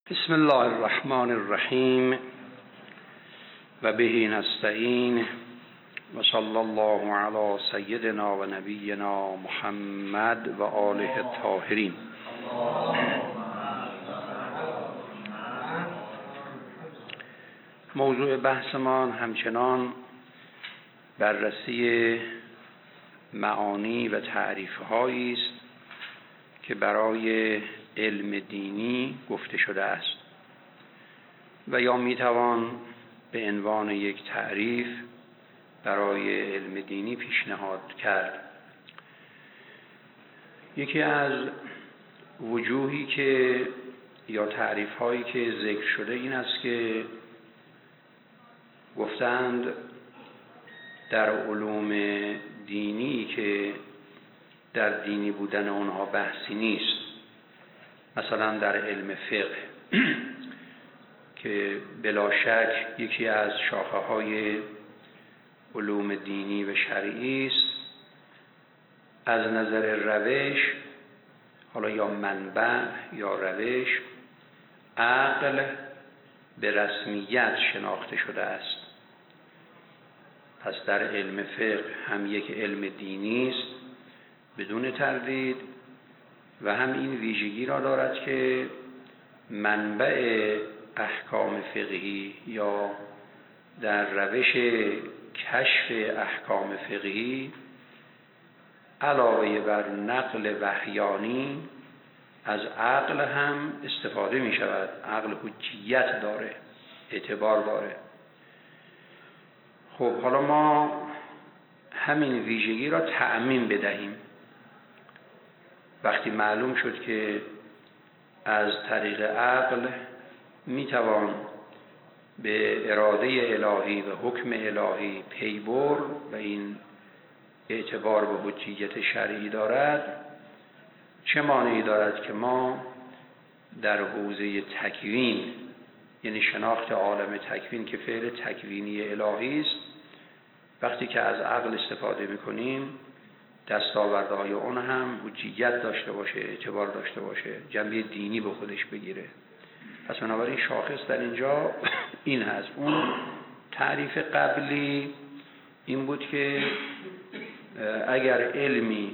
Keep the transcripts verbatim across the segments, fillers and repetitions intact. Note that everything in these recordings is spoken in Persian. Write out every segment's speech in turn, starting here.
بسم الله الرحمن الرحیم و به نستعین و صلی الله علی سیدنا و نبینا محمد و آله الطاهرین. موضوع بحثمان همچنان بررسی معانی و تعریف‌هایی است که برای علم دینی گفته شده است و یا میتوان به عنوان یک تعریف برای علم دینی پیشنهاد کرد. یکی از وجوهی که یا تعریف هایی که ذکر شده این است که گفتند در علوم دینی که در دینی بودن اونها بحثی نیست، مثلا در علم فقه که بلا شک یکی از شاخه های علوم دینی و شرعی است، از نظر روش، حالا یا منبع یا روش، عقل به رسمیت شناخته شده است. پس در علم فقه هم یک علم دینی است بدون تردید و هم این ویژگی را دارد که منبع احکام فقهی یا در روش کشف احکام فقهی علاوه بر نقل وحیانی از عقل هم استفاده می شود. عقل حجیت داره، اعتبار داره. خب حالا ما همین ویژگی را تعمیم بدهیم. وقتی معلوم شد که از طریق عقل میتوان به اراده الهی و حکم الهی پی برد و این اعتبار به حجیت شرعی دارد، چه مانعی دارد که ما در حوزه تکوین، یعنی شناخت عالم تکوین که فعل تکوینی الهی است، وقتی که از عقل استفاده میکنیم دستاوردهای اون هم حجیت داشته باشه، اعتبار داشته باشه، جنبه دینی به خودش بگیره. پس بنابراین شاخص در اینجا این هست. اون تعریف قبلی این بود که اگر علمی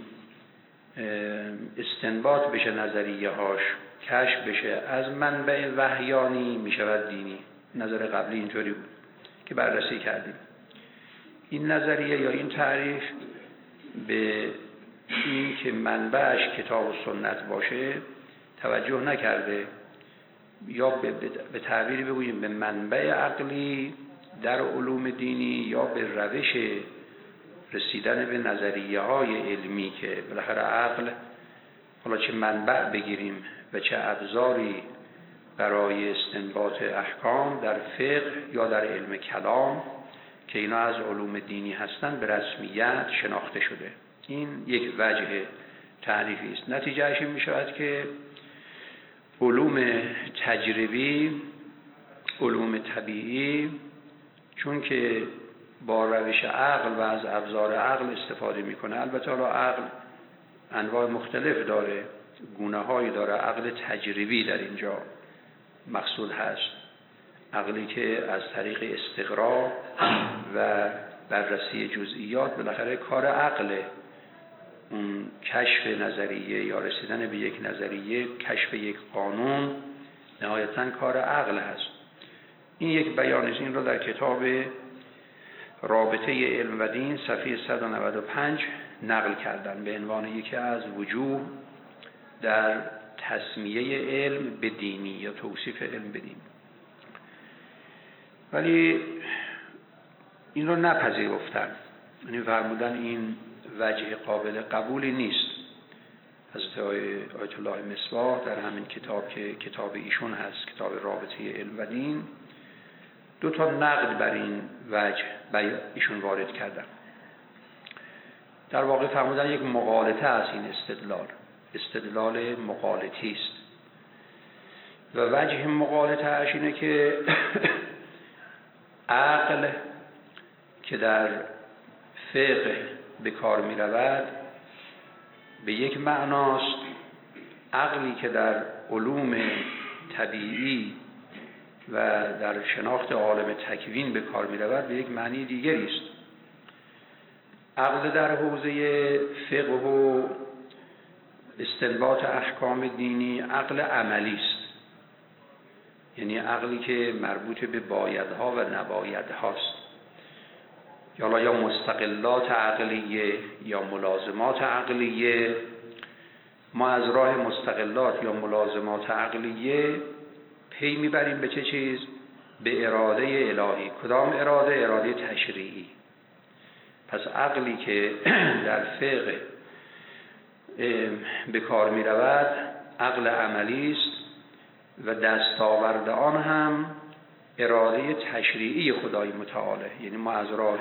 استنباط بشه، نظریه هاش کشف بشه از منبع وحیانی می شود دینی. نظر قبلی اینطوری بود که بررسی کردیم. این نظریه یا این تعریف به این که منبعش کتاب و سنت باشه توجه نکرده، یا به, به تعبیری بگوییم به منبع عقلی در علوم دینی یا به روش رسیدن به نظریه های علمی که بالاخره عقل، حالا چه منبع بگیریم و چه ابزاری برای استنباط احکام در فقه یا در علم کلام که اینا از علوم دینی هستند به رسمیت شناخته شده. این یک وجه تعریفی است. نتیجهش این می شود که علوم تجربی، علوم طبیعی، چون که با روش عقل و از ابزار عقل استفاده میکنه، البته حالا عقل انواع مختلف داره، گونه هایی داره، عقل تجربی در اینجا مقصود هست، عقلی که از طریق استقرا و بررسی جزئیات بالاخره کار عقله، اون کشف نظریه یا رسیدن به یک نظریه، کشف یک قانون نهایتاً کار عقل هست. این یک بیان است. این رو در کتاب رابطه علم و دین صفحه صد و نود و پنج نقل کردن به عنوان یکی از وجوه در تسمیه علم به دینی یا توصیف علم به دین. ولی این رو نپذیرفتن، یعنی فرمودن این وجه قابل قبولی نیست. حضرت آیت الله مصباح در همین کتاب که کتاب ایشون هست، کتاب رابطه علم و دین، دو تا نقد بر این وجه ایشون وارد کردن. در واقع فرمودن یک مغالطه است این استدلال، استدلال مغالطی است و وجه مغالطه اش اینه که عقل که در فقه به کار می رود به یک معناست، عقلی که در علوم طبیعی و در شناخت عالم تکوین به کار می رود به یک معنی دیگری است. عقل در حوزه فقه و استنباط احکام دینی عقل عملی است، یعنی عقلی که مربوط به بایدها و نبایدهاست، یا یا مستقلات عقلیه یا ملازمات عقلیه. ما از راه مستقلات یا ملازمات عقلیه پی میبریم به چه چیز؟ به اراده الهی. کدام اراده؟ اراده تشریعی. پس عقلی که در فقه به کار می رود عقل عملی است و دستاورد آن هم اراده تشریعی خدای متعالی. یعنی ما از راه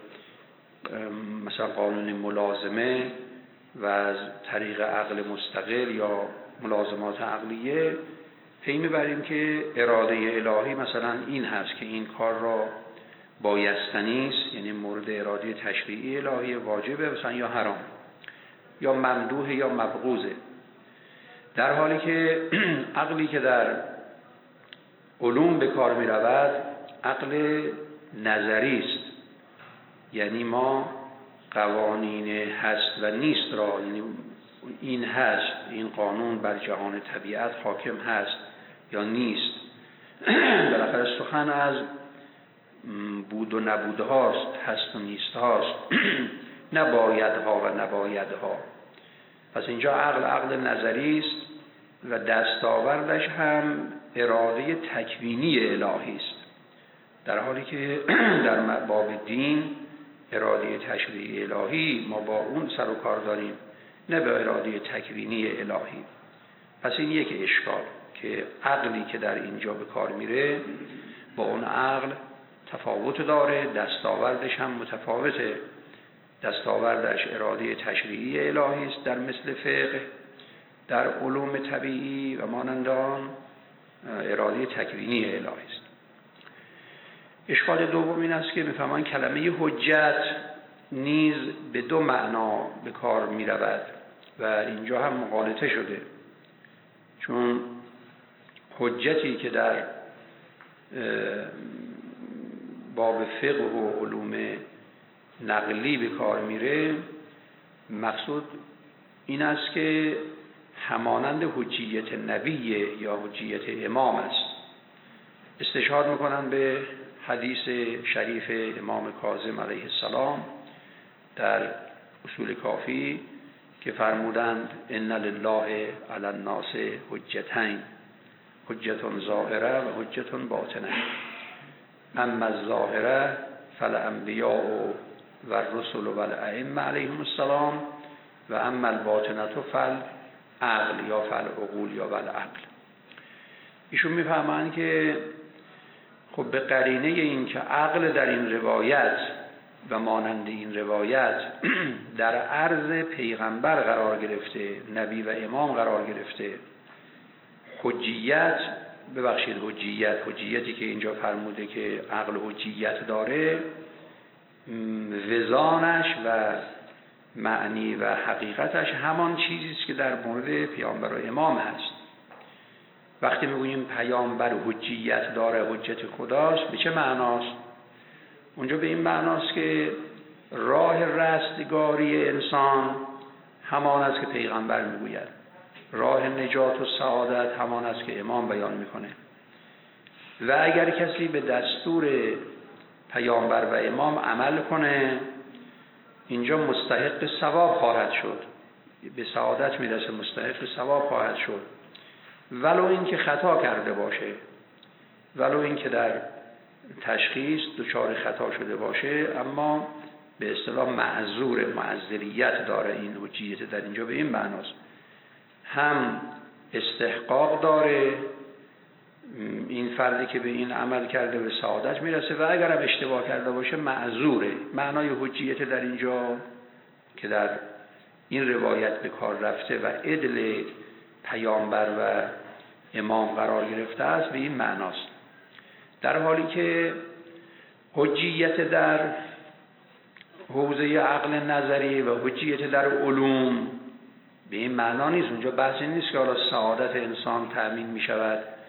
مثلا قانون ملازمه و از طریق عقل مستقل یا ملازمات عقلیه پی میبریم که اراده الهی مثلا این هست که این کار را بایستنی است، یعنی مورد اراده تشریعی الهی، واجبه مثلا یا حرام یا ممدوح یا مبغوضه. در حالی که عقلی که در علوم به کار می رود عقل نظری است، یعنی ما قوانین هست و نیست را، یعنی این هست، این قانون بر جهان طبیعت حاکم هست یا نیست، بالاخره سخن از بود و نبود هاست، هست و نیست هاست، نبایدها و نبایدها. پس اینجا عقل عقل نظری است و دستاوردش هم اراده تکوینی الهی است، در حالی که در باب دین اراده تشریعی الهی ما با اون سر و کار داریم، نه به اراده تکوینی الهی. پس این یک اشکال که عقلی که در اینجا به کار میره با اون عقل تفاوت داره، دستاوردش هم متفاوته. دستاوردش اراده تشریعی الهی است در مثل فقه، در علوم طبیعی و مانند آن اراده تکوینی الهی است. اشکال دوم این است که میفهمن کلمه حجت نیز به دو معنا به کار می رود و اینجا هم مغالطه شده، چون حجتی که در باب فقه و علوم نقلی به کار میره مقصود این است که همانند حجیت نبی یا حجیت امام است. استشهاد میکنن به حدیث شریف امام کاظم علیه السلام در اصول کافی که فرمودند ان لله علی الناس حجتین، حجت ظاهره و حجت باطنه، اما الظاهره فالانبیاء و الرسل و الائمه علیهم السلام و اما الباطنه فالعقل یا فالعقول یا فالعقل. ایشون میفهمند که خب به قرینه این که عقل در این روایت و مانند این روایت در عرض پیغمبر قرار گرفته، نبی و امام قرار گرفته، حجیت ببخشید حجیت حجیتی که اینجا فرموده که عقل حجیت داره، وزانش و معنی و حقیقتش همان چیزی است که در مورد پیامبر و امام هست. وقتی میگوییم پیامبر حجیت داره، حجت خداست، به چه معناست؟ اونجا به این معناست که راه رستگاری انسان همان است که پیغمبر میگوید، راه نجات و سعادت همان است که امام بیان میکنه و اگر کسی به دستور پیامبر و امام عمل کنه اینجا مستحق ثواب خواهد شد، به سعادت میرسه، مستحق ثواب خواهد شد، ولو این که خطا کرده باشه، ولو این که در تشخیص دچار خطا شده باشه، اما به اصطلاح معذور، معذریت داره. این حجیت در اینجا به این معناست، هم استحقاق داره این فردی که به این عمل کرده به سعادت میرسه و اگر هم اشتباه کرده باشه معذوره. معنای حجیت در اینجا که در این روایت به کار رفته و عدل پیامبر و امام قرار گرفته است به این معناست، در حالی که حجیت در حوزه عقل نظری و حجیت در علوم به این معنا نیست. اونجا بحثی نیست که حالا سعادت انسان تأمین می شود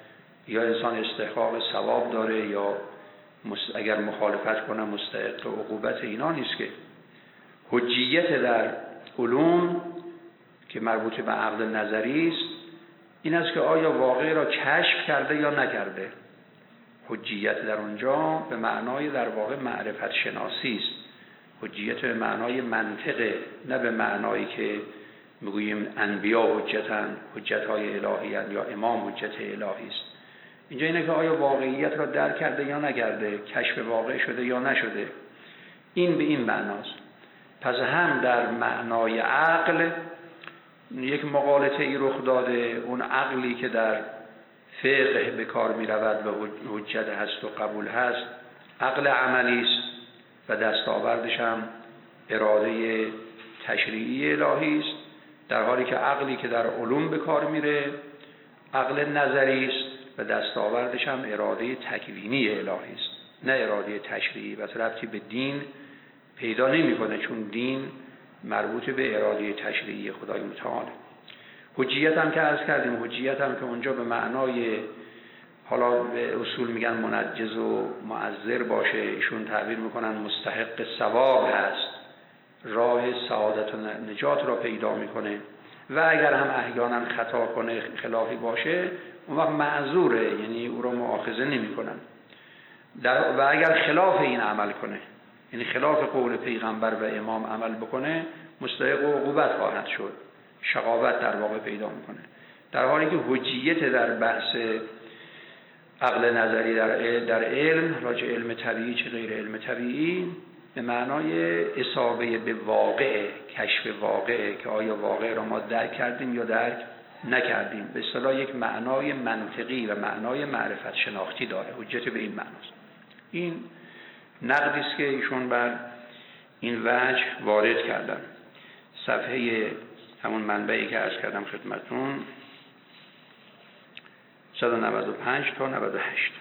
یا انسان استحقاق ثواب داره یا اگر مخالفت کنه مستحق عقوبت، اینا نیست. که حجیت در علوم که مربوط به عقل نظری است این است که آیا واقع را کشف کرده یا نکرده. حجیت در اونجا به معنای در واقع معرفت شناسی است. حجیت به معنای منطقه، نه به معنایی که میگوییم انبیا حجتن، حجت‌های الهی هستند یا امام حجت الهی است. اینجا اینه که آیا واقعیت را درک کرده یا نکرده، کشف واقع شده یا نشده. این به این معناست. پس هم در معنای عقل یک مغالطه ای رخ داده، اون عقلی که در فقه به کار می رود و حجت هست و قبول هست عقل عملی است و دستاوردش هم اراده تشریعی الهی است، در حالی که عقلی که در علوم به کار میره عقل نظری است و دستاوردش هم اراده تکوینی الهی است، نه اراده تشریعی و ربطی به دین پیدا نمیکنه، چون دین مربوط به اراده تشریعی خدای متعال. حجیت هم که عرض کردیم، حجیت هم که اونجا به معنای حالا به اصول میگن منجز و معذر باشه، ایشون تعبیر میکنن مستحق ثواب هست، راه سعادت و نجات را پیدا میکنه و اگر هم احیانا خطا کنه خلافی باشه اون وقت معذوره، یعنی او را مؤاخذه نمیکنن. در و اگر خلاف این عمل کنه، یعنی خلاف قول پیغمبر و امام عمل بکنه، مستحق عقوبت خواهد شد، شقاوت در واقع پیدا میکنه. در حالی که حجیت در بحث عقل نظری در در علم، راجع علم طبیعی چه غیر علم طبیعی، به معنای اصابه به واقع، کشف واقع، که آیا واقع را ما درک کردیم یا درک نکردیم. به اصطلاح یک معنای منطقی و معنای معرفت شناختی داره. حجت به این معناست. این نقدی است که ایشون بر این وجه وارد کردن. صفحه همون منبعی که عرض کردم خدمتون صد و نود و پنج تا نود و هشت.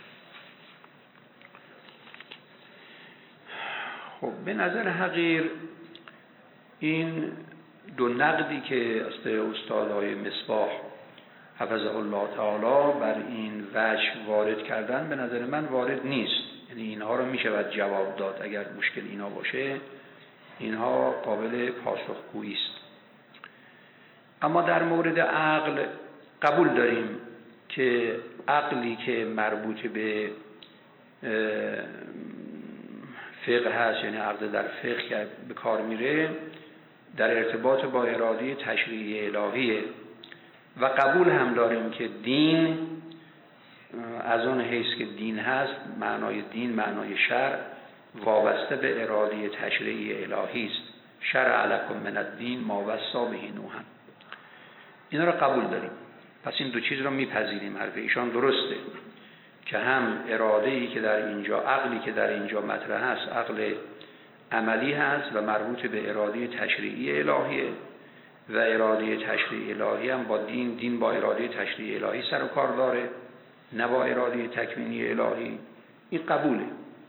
خب به نظر حقیر این دو نقدی که از استادهای مصباح حفظه الله تعالی بر این وجه وارد کردن به نظر من وارد نیست. یعنی اینها رو میشه باید جواب داد، اگر مشکل اینا باشه اینها قابل پاسخگویی است. اما در مورد عقل قبول داریم که عقلی که مربوط به فقه هست، یعنی عقل در فقه که به کار میره، در ارتباط با اراده تشریعی الهیه و قبول هم داریم که دین از اون حیث که دین هست، معنای دین معنای شرع، وابسته به اراده تشریعی الهی است. شرع لکم من الدین ما وصی به نوح. اینا رو قبول داریم. پس این دو چیز رو میپذیریم. حرف ایشان درسته که هم اراده‌ای که در اینجا، عقلی که در اینجا مطرح هست عقل عملی هست و مربوط به اراده تشریعی الهیه و اراده تشریعی الهی هم با دین، دین با اراده تشریعی الهی سر و کار داره، نه با اراده تکوینی الهی. این قبوله.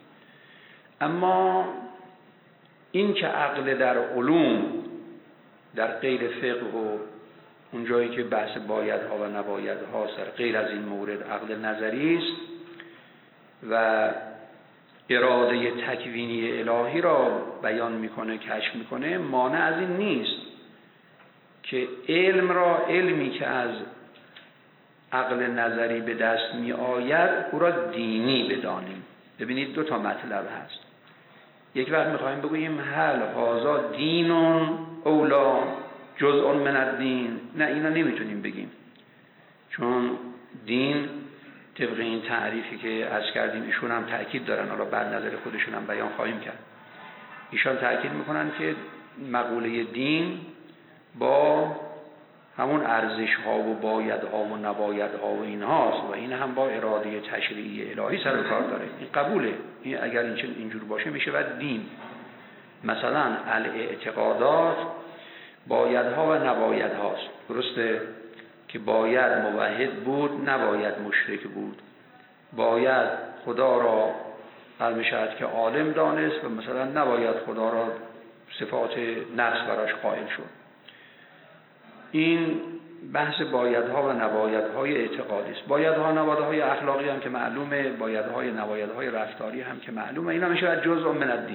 اما این که عقل در علوم، در غیر فقه و اون جایی که بحث بایدها و نبایدها سر غیر از این مورد عقل نظری است و اراده تکوینی الهی را بیان میکنه، کشف میکنه، مانع از این نیست که علم را، علمی که از عقل نظری به دست می آید او را دینی بدانیم. ببینید دو تا مطلب هست. یک وقت میخوایم بگوییم هل هذا دینون اولا جزء من الدین، نه اینا نمیتونیم بگیم، چون دین طبق این تعریفی که عرض کردیم ایشون هم تأکید دارن، حالا بعد نظر خودشون هم بیان خواهیم کرد. ایشان تأکید میکنن که مقوله دین با همون ارزش ها و باید ها و نباید ها و این هاست و این هم با اراده تشریعی الهی سر و کار داره. این قبوله. این اگر این اینجور باشه میشه بعد دین. مثلا الاعتقادات بایدها و نبایدهاست. درسته که باید موحد بود، نباید مشرک بود. باید خدا را علم شاید که عالم دانست و مثلا نباید خدا را صفات نقص براش قائل شد. این بحث بایدها و نبایدهای اعتقادی است. بایدها و نبایدهای اخلاقی هم که معلومه، بایدهای نبایدهای رفتاری هم که معلومه. اینا میشه جزء من الدین.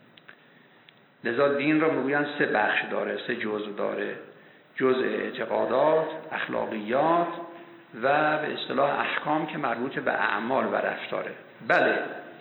لذا دین را میگویند سه بخش داره، سه جزء داره: جزء اعتقادات، اخلاقیات و به اصطلاح احکام که مربوط به اعمال و رفتاره. بله،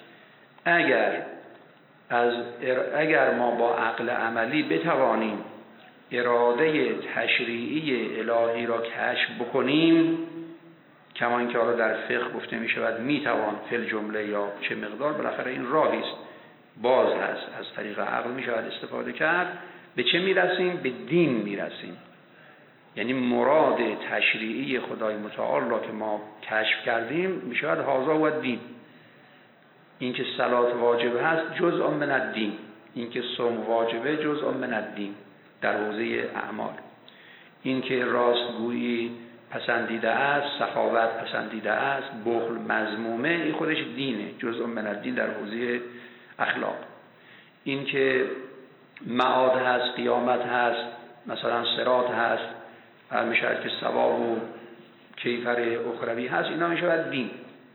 اگر از اگر ما با عقل عملی بتوانیم اراده تشریعی الهی را کشف بکنیم، کما اینکه حالا در فقه گفته می شود می توان فل جمله یا چه مقدار، بالاخره این راهی است، باز هست، از طریق عقل می شود استفاده کرد. به چه می رسیم؟ به دین می رسیم. یعنی مراد تشریعی خدای متعال را که ما کشف کردیم می شود هذا و دین. این که صلات واجب هست جزء من الدین، این که صوم واجبه جزء من الدین در حوزه اعمال، این که راستگویی پسندیده است، سخاوت پسندیده است، بخل مذمومه، این خودش دینه، جزء من الدین در حوزه اخلاق. این که معاد هست، قیامت هست، مثلا صراط هست، هر میشود که ثواب و کیفر اخروی هست، اینا میشود دین.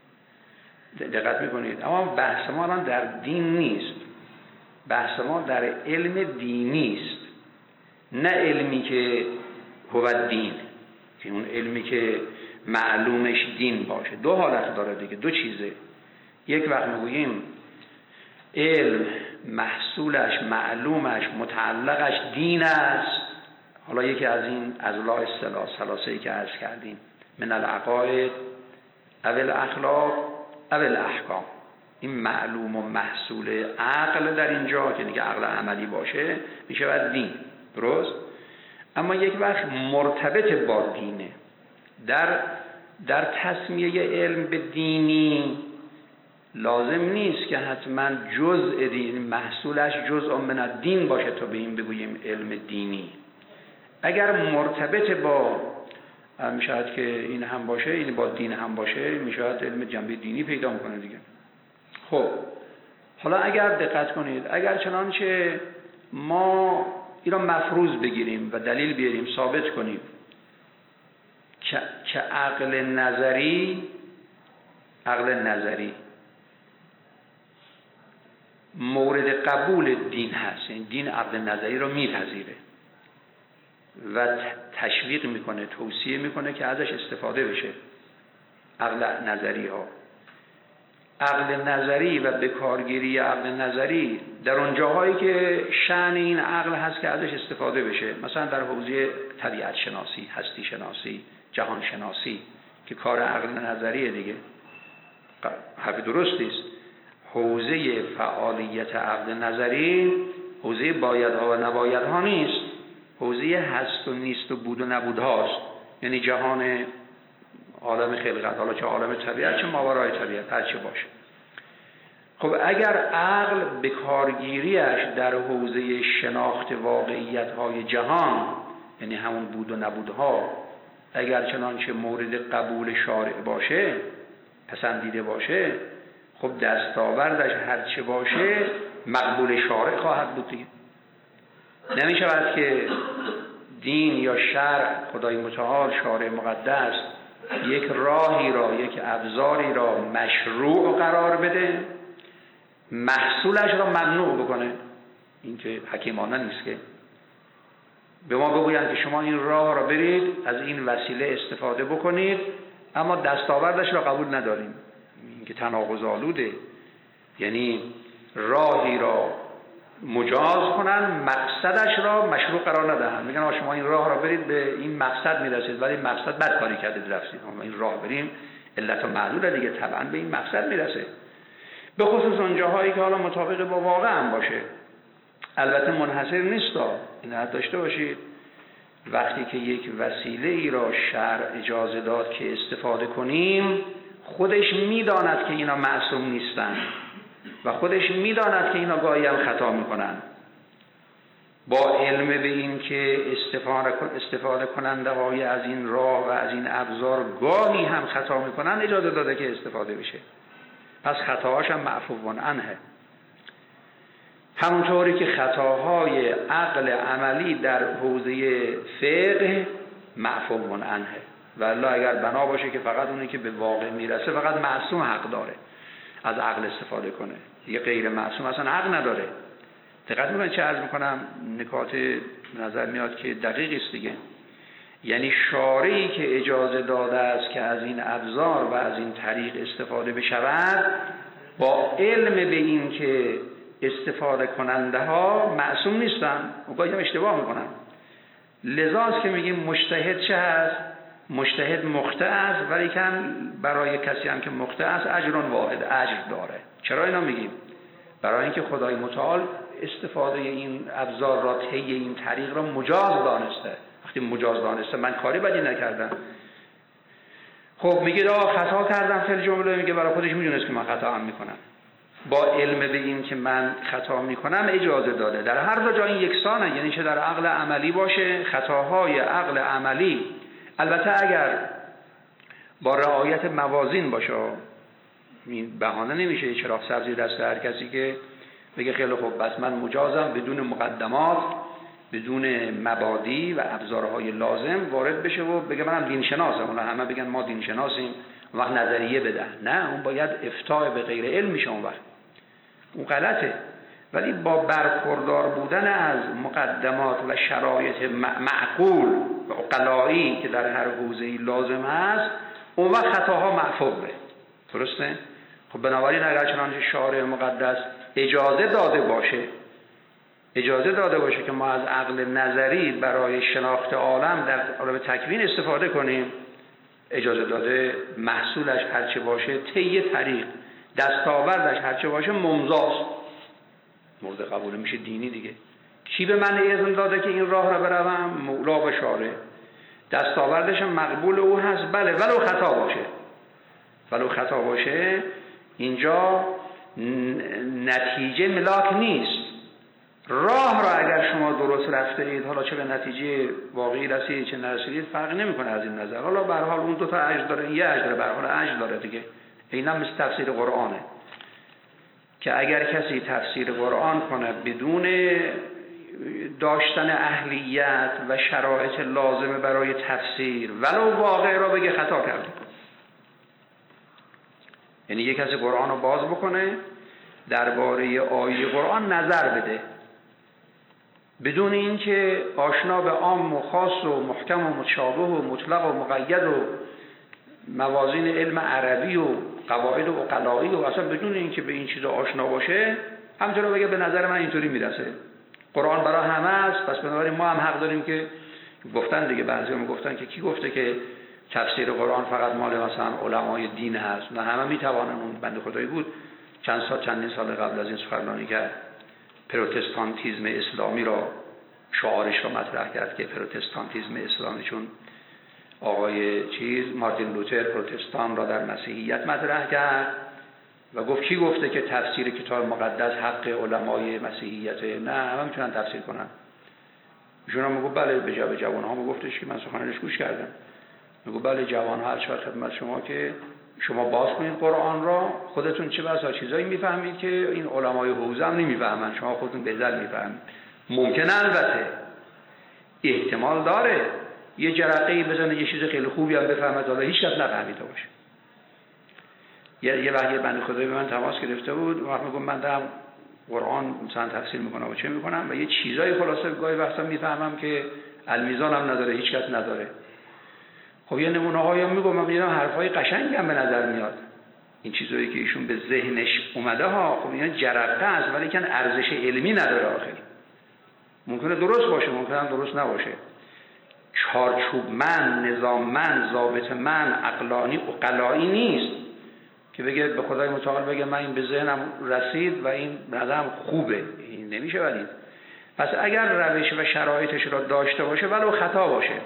دقت میکنید؟ اما بحث ما الان در دین نیست، بحث ما در علم دینی است، نه علمی که هو دین، که اون علمی که معلومش دین باشه. دو حالت داره دیگه، دو چیزه. یک وقت میگوییم علم محصولش، معلومش، متعلقش دین است. حالا یکی از این اضلاع الثلاث ثلاثه‌ای که عرض کردیم، من العقاید او الاخلاق او الاحکام، این معلوم و محصول عقل در اینجا که دیگه عقل عملی باشه میشه بعد دین، درست؟ اما یک وقت مرتبط با دینه. در در تسمیه علم به دینی لازم نیست که حتما جزء دین، محصولش جزء من الدین باشه تا به این بگوییم علم دینی. اگر مرتبط با میشود که این هم باشه، این با دین هم باشه، میشود علم جنبه دینی پیدا میکنه دیگه. خب حالا اگر دقت کنید، اگر چنانچه ما این را مفروض بگیریم و دلیل بیاریم ثابت کنیم که که عقل نظری عقل نظری مورد قبول دین هست، این دین عقل نظری رو میپذیره و تشویق میکنه، توصیه میکنه که ازش استفاده بشه. عقل نظری ها، عقل نظری و بکارگیری عقل نظری در اون جاهایی که شأن این عقل هست که ازش استفاده بشه، مثلا در حوزه طبیعت شناسی، هستی شناسی، جهان شناسی که کار عقل نظریه دیگه، حرف درستی است. حوزه فعالیت عقل نظری حوزه بایدها و نبایدها نیست، حوزه هست و نیست و بود و نبود هاست. یعنی جهان عالم خلقت، حالا چه عالم طبیعت چه ماورای طبیعت، هر چه باشه. خب اگر عقل به کارگیریش در حوزه شناخت واقعیت های جهان، یعنی همون بود و نبودها، اگر چنانچه مورد قبول شارع باشه، پسندیده باشه، خب دستاوردش هر چه باشه مقبول شارع خواهد بود دیگه. نمی شود که دین یا شرع، خدای متعال، شارع مقدس، یک راهی را، یک ابزاری را مشروع قرار بده، محصولش را ممنوع بکنه. این که حکیمانه نیست که به ما بگویند که شما این راه را برید، از این وسیله استفاده بکنید، اما دستاوردش را قبول نداریم. این که تناقض آلوده. یعنی راهی را مجاز کنن، مقصدش را مشروع قرار ندهن. میگن شما این راه را برید، به این مقصد میرسید، ولی مقصد بد کاری کردید رفتید. اما این راه بریم، علت و معلول دیگه، طبعا به این مقصد میرسه. به خصوص اون جاهایی که حالا مطابق با واقع هم باشه. البته منحصر نیست، این حد داشته باشید وقتی که یک وسیله ای را شرع اجازه داد که استفاده کنیم، خودش میداند که اینا معصوم نیستن و خودش میداند که اینا گاهی هم خطا میکنن. با علم به این که استفاده کننده های از این راه و از این ابزار گاهی هم خطا میکنن، اجازه داده که استفاده بشه. پس خطاهاش هم معفو عنه. همونطوری که خطاهای عقل عملی در حوزه فقه معفو عنه. والله اگر بنا باشه که فقط اونی که به واقع میرسه فقط معصوم حق داره از عقل استفاده کنه، یه غیر معصوم اصلا حق نداره. دقت میکنید چه عرض میکنم؟ نکات نظر میاد که دقیق است دیگه. یعنی شارعی که اجازه داده است که از این ابزار و از این طریق استفاده بشود، با علم به این که استفاده کننده ها معصوم نیستن، اوقات هم اشتباه میکنن. لذاست که میگیم مجتهد چه هست؟ مجتهد مخطئ است، ولی کن برای کسی هم که مخطئ است اجر واحد، اجر داره. چرا اینا میگیم؟ برای اینکه خدای متعال استفاده این ابزار را، طی این طریق را مجاز دانسته. وقتی مجاز دانسته من کاری بدی نکردم. خب میگه آقا خطا کردم، خیلی جمله میگه برای خودش میدونست که من خطا هم میکنم. با علم به این که من خطا میکنم اجازه داده. در هر دو جا این یکسانه، یعنی چه در عقل عملی باشه، خطاهای عقل عملی البته اگر با رعایت موازین باشه، این بهانه نمیشه چراغ سبزی دست هر کسی که بگه خیلی خوب بس من مجازم بدون مقدمات، بدون مبادی و ابزارهای لازم وارد بشه و بگه منم دین شناسم. اونا همه بگن ما دین شناسیم، وقت نظریه بدن. نه، اون باید افتاء به غیر علم میشه، اون وقت اون غلطه. ولی با برخوردار بودن از مقدمات و شرایط معقول و عقلایی که در هر حوزه‌ای لازم هست، اون وقت خطاها معفوه. درسته؟ خب بنابراین اگر چنانچه شارع مقدس اجازه داده باشه اجازه داده باشه که ما از عقل نظری برای شناخت عالم در عالم تکوین استفاده کنیم، اجازه داده، محصولش هرچه باشه، طی طریق دستاوردش هرچه باشه ممضاست، مورد قبول میشه، دینی دیگه. کی به من اذن داده که این راه را بروم؟ مولا و شارع. دستاوردش مقبول او هست، بله، ولو خطا باشه. ولو خطا باشه اینجا نتیجه ملاک نیست. راه را اگر شما درست رفته اید، حالا چه به نتیجه واقعی رسید چه نرسیدید فرق نمیکنه از این نظر. حالا به هر حال اون دو تا اجر داره، یه اجر به هر حال اجر داره دیگه. اینا مثل تفسیر قرآنه که اگر کسی تفسیر قرآن کنه بدون داشتن اهلیت و شرایط لازمه برای تفسیر، ولو واقع را بگه خطا کرده. یعنی یک کسی قرآن رو باز بکنه درباره آیه قرآن نظر بده بدون اینکه آشنا به عام و خاص و محکم و متشابه و مطلق و مقید و موازین علم عربی و قواعد و عقلایی و اصلا بدون اینکه به این چیزا آشنا باشه همینطور بگه به نظر من اینطوری میرسه. قرآن برای همه است، پس بنابراین ما هم حق داریم که گفتن دیگه. بعضی‌ها میگفتن که کی گفته که تفسیر قرآن فقط مال مثلا علمای دین هست؟ نه، همه میتوانن. اون بنده خدایی بود چند سال چندین سال قبل از این سخنرانی کرد، پروتستانتیزم اسلامی را شعارش را مطرح کرد که پروتستانتیزم اسلامی، چون آقای چیز مارتین لوتر پروتستان را در مسیحیت مطرح کرد و گفت کی گفته که تفسیر کتاب مقدس حق علمای مسیحیته؟ نه، همه میتونن تفسیر کنن. ایشون هم میگه بله، به جواب جوان ها میگفتش که من سخنرانیش گوش کردم، میگه بله جوان ها هر خدمت شما که شما باز کنید قرآن را، خودتون چه بسا چیزایی میفهمید که این علمای حوزه هم نمیفهمن، شما خودتون بهتر میفهمید. ممکنه، البته احتمال داره یه جرقه‌ای بزنه یه چیز خیلی خوبی هم بفهمه، حالا هیچ کس نفهمیده باشه. یه یه وقتی بنده خدایی به من تماس گرفته بود، وقت میگم من دارم قرآن مثلا تفسیر میکنم و چه میکنم و یه چیزای خلاصه گاهی وقتا میفهمم که المیزان هم نداره، هیچ کس نداره. خب یه نمونه هایی میگم، من میگم حرفای قشنگی هم به نظر میاد، این چیزایی که ایشون به ذهنش اومده ها، خب اینا جرقه است ولی کن ارزش علمی نداره. آخر ممکنه درست باشه، ممکنه هم درست نباشه. چارچوب من، نظام من، ضابط من، عقلانی و عقلایی نیست که بگه به خدای متعال بگه من این به ذهنم رسید و این نظرم خوبه. این نمیشه. ولی پس اگر روش و شرایطش را داشته باشه ولو خطا باشه،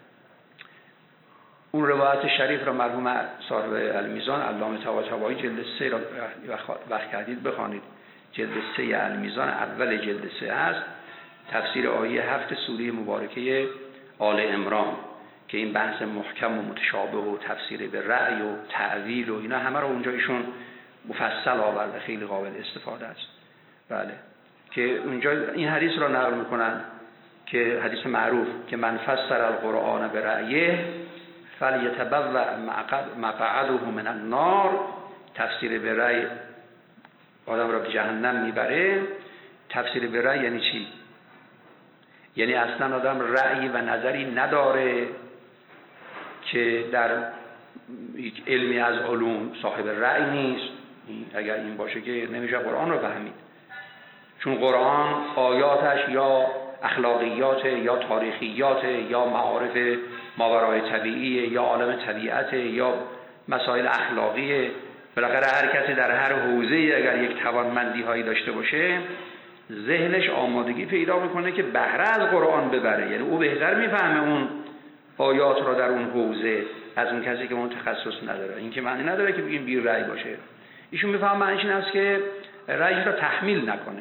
اون روایت شریف را مرحوم صاحب المیزان علامه طباطبایی جلد سه را وقت کردید بخوانید، جلد سه المیزان اول جلد سه هست، تفسیر آیه هفت سوره مبارکه آل عمران که این بحث محکم و متشابه و تفسیر به رأی و تعویل و اینا همه رو اونجا ایشون مفصل آورده، خیلی قابل استفاده است. بله، که اونجا این حدیث را نقل میکنن که حدیث معروف که من فسر القرآن به رأیه فلیتبوأ مقعده من النار، تفسیر به رأی آدم را به جهنم میبره. تفسیر به رأی یعنی چی؟ یعنی اصلا آدم رأی و نظری نداره که در یک علمی از علوم صاحب رأی نیست. اگر این باشه که نمیشه قرآن رو فهمید، چون قرآن آیاتش یا اخلاقیات یا تاریخیات یا معارف ماورای طبیعی یا عالم طبیعت یا مسائل اخلاقی. بالاخره هر کسی در هر حوزه‌ای اگر یک توانمندی هایی داشته باشه ذهنش آمادگی پیدا میکنه که بهره از قرآن ببره. یعنی او بهتر میفهمه اون آیات را در اون حوزه از اون کسی که اون تخصص نداره. این که معنی نداره که بگیم بی رأی باشه. ایشون میفهمه معنیش این است که رأی را تحمیل نکنه.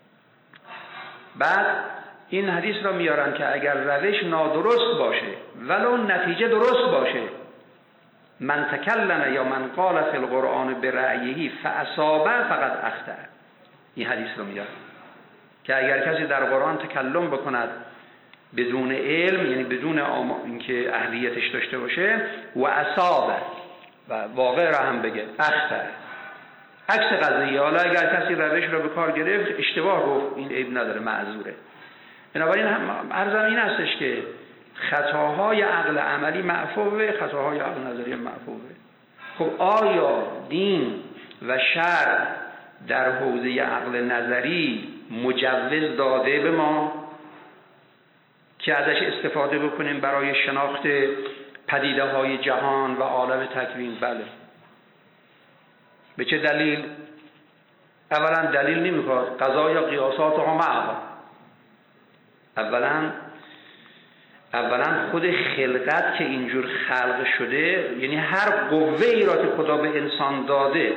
بعد این حدیث را میارن که اگر روش نادرست باشه ولو نتیجه درست باشه، من تکلم یا من قال فی القرآن برأیه فاصاب فقط اخطأ. این حدیث رو میارن که اگر کسی در قرآن تکلم بکند بدون علم، یعنی بدون اینکه اهلیتش داشته باشه، و اصاب و واقع را هم بگه، اخطأ. عکس قضیه. حالا اگر کسی روش را به کار گرفت اشتباه گفت، این عیب نداره، معذوره. بنابراین عرضم این هستش که خطاهای عقل عملی معفوه، خطاهای عقل نظری معفوه. خب آیا دین و شرع در حوزه عقل نظری مجوز داده به ما که ازش استفاده بکنیم برای شناخت پدیده های جهان و عالم تکوین؟ بله. به چه دلیل؟ اولا دلیل نمیخواد قضا یا قیاسات ها معها. اولا اولا خود خلقت که اینجور خلق شده، یعنی هر قوه ای را که خدا به انسان داده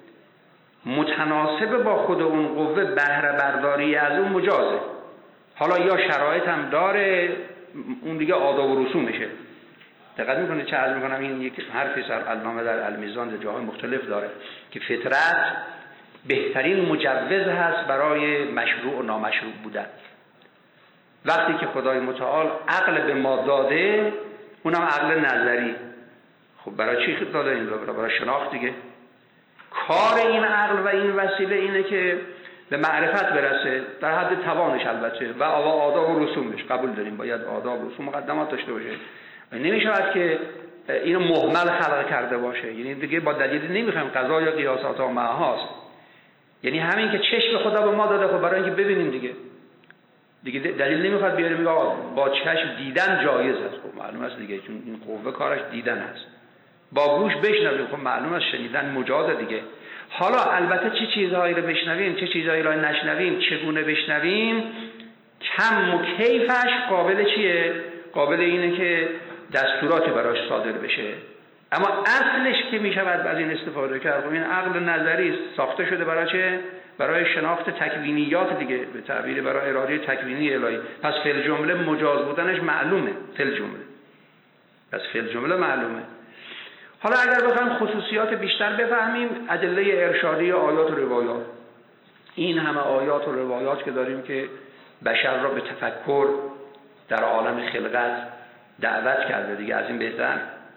متناسب با خود اون قوه بهره برداری از اون مجازه. حالا یا شرایط هم داره، اون دیگه آداب و رسومشه. دقت میکنه چه عرض میکنم؟ این یک حرفی سر علامه در المیزان در جاهای مختلف داره که فطرت بهترین مجوز هست برای مشروع و نامشروع بودن. وقتی که خدای متعال عقل به ما داده، اونم عقل نظری، خب برای چی داده این رو؟ برای شناخت دیگه. کار این عقل و این وسیله اینه که به معرفت برسه در حد توانش البته، و آداب و رسومش قبول داریم، باید آداب و رسوم مقدمات داشته باشه. نمیشود که اینو مهمل خلق کرده باشه. یعنی دیگه با دلیل نمیخوایم قضا یا قیاسات ها معهاست. یعنی همین که چشم خدا به ما داده، خب برای اینکه ببینیم دیگه. دیگه دلیل نمیخواد بیاریم با چشم دیدن جایز است. خب معلوم است دیگه، چون این قوه کارش دیدن است. با گوش بشنویم، خب معلوم است شنیدن مجازه دیگه. حالا البته چه چیزهایی رو بشنویم، چه چیزهایی رو نشنویم، چگونه بشنویم، کم و کیفش قابل چیه؟ قابل اینه که دستوراتی براش صادر بشه. اما اصلش که میشود از این استفاده کرد. این عقل نظری ساخته شده برای چه؟ برای شناخت تکوینیات دیگه، به تعبیر برای اراده تکوینی الهی. پس فی الجمله مجاز بودنش معلومه. فی الجمله پس فی الجمله معلومه. حالا اگر بخوایم خصوصیات بیشتر بفهمیم، ادله ارشادی آیات و روایات، این همه آیات و روایات که داریم که بشر را به تفکر در عالم خلقت دعوت کرده دیگه، از این بهتر؟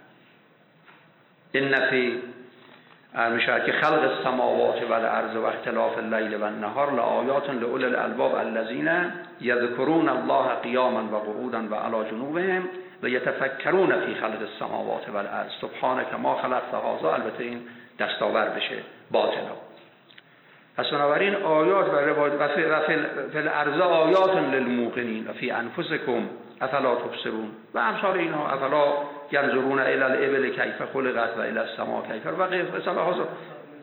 این نفی میشه که خلق السماوات و الارض و اختلاف اللیل و النهار لآیات لأولی الالباب الذین یذکرون الله قیاما و قعودا و علی جنوبهم و یتفکرون فی خلق السماوات و الارض سبحانک ما خلقت هذا. البته این دستاور بشه باطلا. پس بنابراین آیات و روایات و فی الارض آیات للموقنین و فی انفسکم افلا تبصرون و امثال اینها. افلا ینظرون الی الابل کیف خلقت و الی السماء کیف و غیر مثال هاست. اگر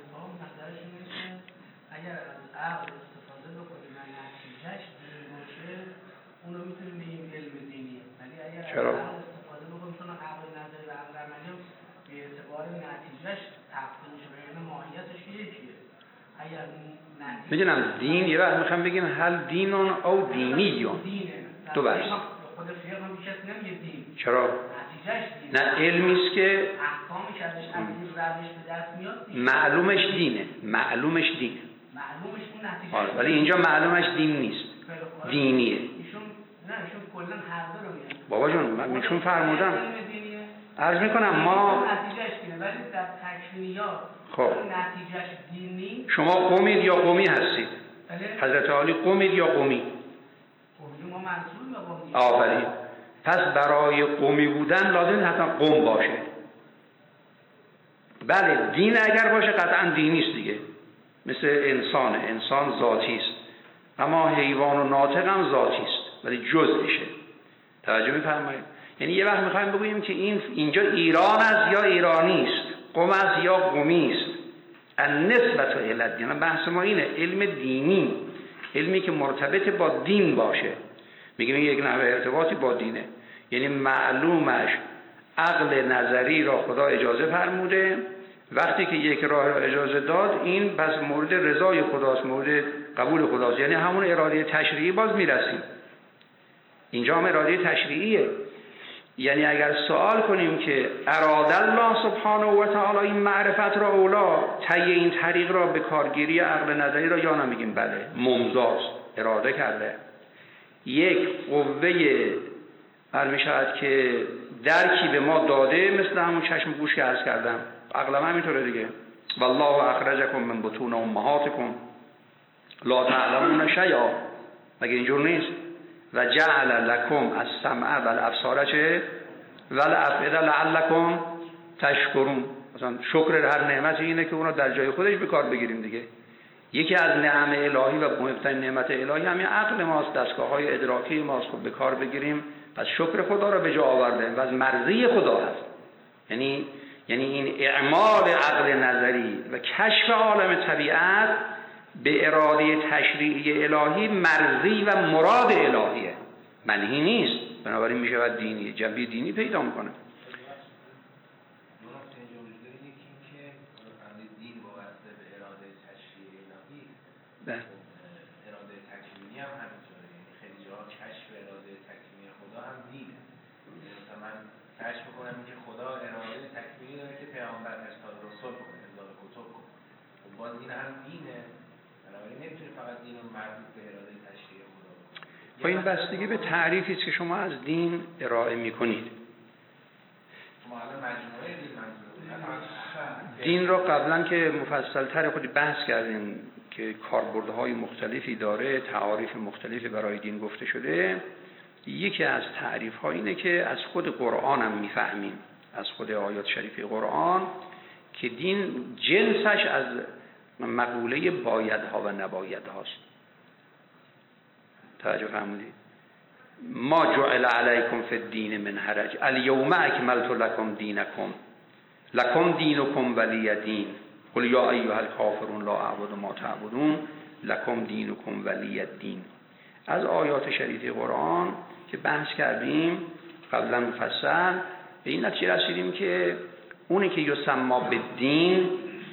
از عقل استفاده بکنیم و نتیجهش دین باشه، اونو میتونیم بگیم علم دینی. ولی اگر از عقل استفاده بکنیم، چون عقل نظری و عقل عملی به اعتبار نتیجهش تقسیم میشه، یعنی ماهیتش یکیه. اگر نتیجه میدونم دین یه وقت میخوام بگیم هل دینون او دینیون، دو بحث. خود فقه هم میشه نمیگه دین. چرا؟ نه علمی است که احکامش ازش از این روش به دست میاد. معلومش دینه، معلومش دینه. معلومش اون نتیجه. ولی اینجا معلومش دین نیست، دینیه. ایشون نه ایشون آقا جون من چون فرمودم عرض میکنم ما نتیجهش اینه، ولی در تکوینیات خب نتیجهش دینی. شما قومید یا قومی هستید؟ حضرت علی قومید یا قومی؟ ما منصور به قومی. آفرین. پس برای قومی بودن لازم حتما قوم باشه. بله دین اگر باشه قطعا دینی است دیگه، مثل انسانه، انسان ذاتی است، اما حیوان و ناطق هم ذاتی است ولی جزئشه. توجه می‌فرمایید؟ یعنی یه وقت می‌خوایم بگوییم که این اینجا ایران است یا ایرانی است، قوم است یا قومی است. النسبت الی الدین، بحث ما اینه، علم دینی، علمی که مرتبط با دین باشه. میگیم این یک نوع ارتباطی با دینه، یعنی معلومش عقل نظری را خدا اجازه فرموده، وقتی که یک راه را اجازه داد این پس مورد رضای خداست، مورد قبول خداست، یعنی همون اراده تشریعی باز میرسیم. اینجا هم اراده تشریعیه. یعنی اگر سوال کنیم که اراده الله سبحانه و تعالی این معرفت را اولا، طی این طریق را به کارگیری عقل نظری را، یا نمیگیم بله ممضاست، اراده کرده. یک قوه هر میشود که درکی به ما داده، مثل همون چشم گوش که عرض کردم، عقل هم همینطوره دیگه. والله اخرجکم من بطون امهاتکم لا تعلمون شیئا، مگه اینجور نیست؟ و جعل لکم السمع والابصار چه والافئده لعلکم تشکرون. مثلا شکر هر نعمت اینه که اون رو در جای خودش به کار بگیریم دیگه. یکی از نعم الهی و مهمترین نعمت الهی همین عقل ماست، دستگاه‌های ادراکی ماست که به کار بگیریم. پس شکر خدا رو به جا آوردیم و از مرضی خدا هست. یعنی یعنی این اعمال عقل نظری و کشف عالم طبیعت به اراده تشریعی الهی مرضی و مراد الهیه، منهی نیست. بنابراین میشه و دینی، جنبه دینی پیدا میکنه. اراده تکوینی هم همینطوره، یعنی خیلی جاها کشف اراده تکوینی خدا هم دینه. مثلا من کشف میکنم که خدا اراده تکوینی داره که پیامبر ارسال رسول کنه، انزال کتب کنه. خب باز این هم دینه، بنابراین نمیتونه فقط دین رو مربوط به اراده تشریعی خدا کنه. خب این بستگی به تعریفی است که شما از دین ارائه میکنید. شما الان مجموعه دین منظور دین رو قبلا که مفصل‌تر خودی بحث کردیم که کاربردهای مختلفی داره، تعاریف مختلفی برای دین گفته شده. یکی از تعریف‌ها اینه که از خود قرآن هم میفهمیم، از خود آیات شریفه قرآن، که دین جنسش از مقوله بایدها و نبایدهاست. توجه فرمودید؟ ما جعل علیکم فی الدین من حرج الیوم اکملت لکم دینکم لکم دینکم ولی دین قل یا ایها الکافرون لا اعبد ما تعبدون لکم دینکم ولی دین. از آیات شریفه قرآن که بحث کردیم قبلا مفصل، به این نتیجه رسیدیم که اونی که یسمى بالدین،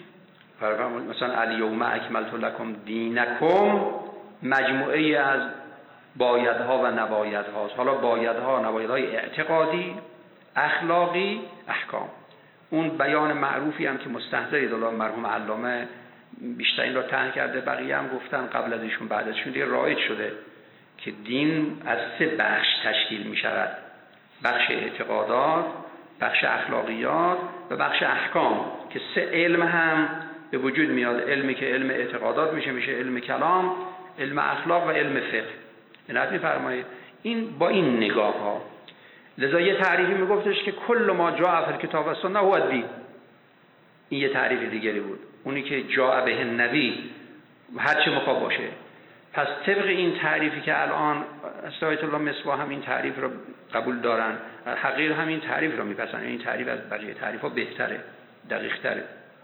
مثلا الیوم اکملت لکم دینکم، مجموعه از بایدها و نبایدهاست. حالا بایدها نبایدهای اعتقادی، اخلاقی، احکام. اون بیان معروفی هم که مستحضر دلال مرحوم علامه بیشتر این را طرح کرده، بقیه هم گفتن قبل از ایشون بعد ازشون دیگه رایج شده که دین از سه بخش تشکیل می شود: بخش اعتقادات، بخش اخلاقیات و بخش احکام، که سه علم هم به وجود میاد. علمی که علم اعتقادات میشه میشه علم کلام، علم اخلاق و علم فقه. عنایت می‌فرمایید این با این نگاه ها. لذا یه تعریفی میگفتش که کل ما جاء فی الکتاب و سنت هو الدین. این یه تعریف دیگری بود، اونی که جاء به النبی هر چه مخواه باشه. پس طبق این تعریفی که الان استایت الله مصباح هم این تعریف رو قبول دارن، حقیقت هم این تعریف رو میپسندن. این تعریف از بقیه تعریف‌ها بهتره، دقیق‌تره.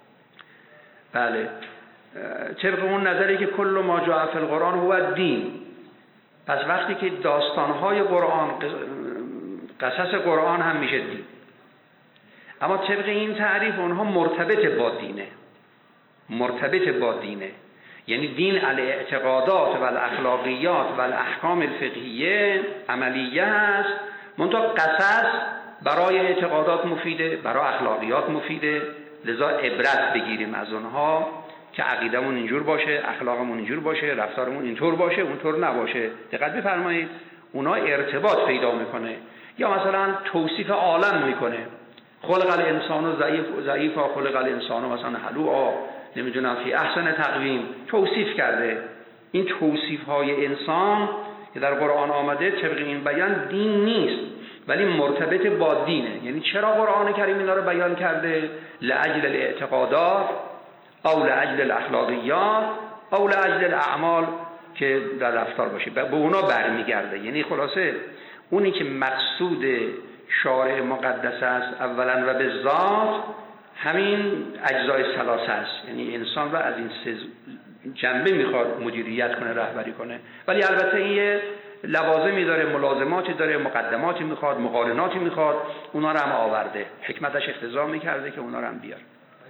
بله، طبق اون نظری که کل ما جاء فی القرآن هو الدین. پس وقتی که داستان‌های قرآن، قصص قرآن هم میشه دین، اما طبق این تعریف اونها مرتبط با دینه، مرتبط با دینه. یعنی دین الاعتقادات و الاخلاقیات و الاحکام الفقهیه عملیه است، منتها قصص برای اعتقادات مفیده، برای اخلاقیات مفیده. لذا عبرت بگیریم از اونها که عقیدمون اینجور باشه، اخلاقمون اینجور باشه، رفتارمون اینطور باشه، اونطور نباشه. دقت بفرمایید، اونا ارتباط پیدا میکنه. یا مثلا توصیف عالم میکنه، خلق الانسان ضعیف ضعیفا خلق الانسان مثلا حلوعا، نمیدونم فی احسن تقویم، توصیف کرده. این توصیف های انسان که در قرآن آمده طبق این بیان دین نیست، ولی مرتبط با دینه. یعنی چرا قرآن کریم اینا رو بیان کرده؟ لاجل الاعتقادات او لاجل الاخلاقیات او لاجل الاعمال که در رفتار باشه، به اونا برمیگرده. یعنی خلاصه اونی که مقصود شارع مقدس است اولا و به ذات همین اجزای ثلاثه است، یعنی انسان رو از این سه جنبه میخواد مدیریت کنه، رهبری کنه. ولی البته این لوازمی داره، ملازماتی داره، مقدماتی میخواد، مقارناتی میخواد، اونا رو هم آورده، حکمتش اقتضا میکرده که اونا رو هم بیار.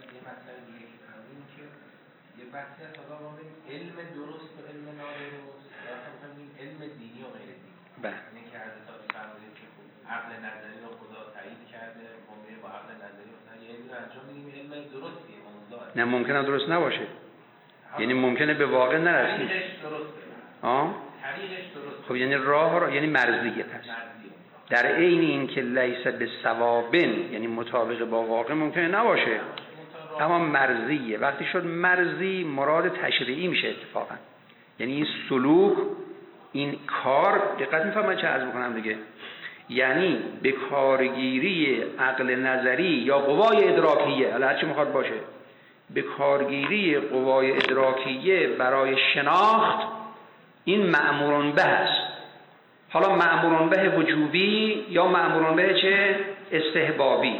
بحثی هست حالا ما بگیم علم درست و علم نادرست، یا مثلا بگیم علم دینی و غیر دینی. بله. اینه که حضرت علی فرمودید که عقل نظری رو خدا تایید کرده، ما میگیم با عقل نظری مثلا یه علمی رو انجام میدیم، علم درستیه موضوع. نه ممکنه درست نباشه. یعنی ممکنه به واقع نرسید. طریقش درسته. آه؟ طریقش درسته. خب یعنی راه رو یعنی مرزیه. پس در عین این که لیس به ثوابن یعنی مطابق با واقع ممکنه نباشه، اما مرزیه. وقتی شد مرزی مراد تشریعی میشه اتفاقا. یعنی این سلوک، این کار، دقت میفهمن چه عرض بکنم دیگه، یعنی به کارگیری عقل نظری یا قوای ادراکیه، حالا هر چی میخواد باشه، به کارگیری قوای ادراکیه برای شناخت، این مأمورون به است. حالا مأمورون به وجوبی یا مأمورون به چه؟ استحبابی.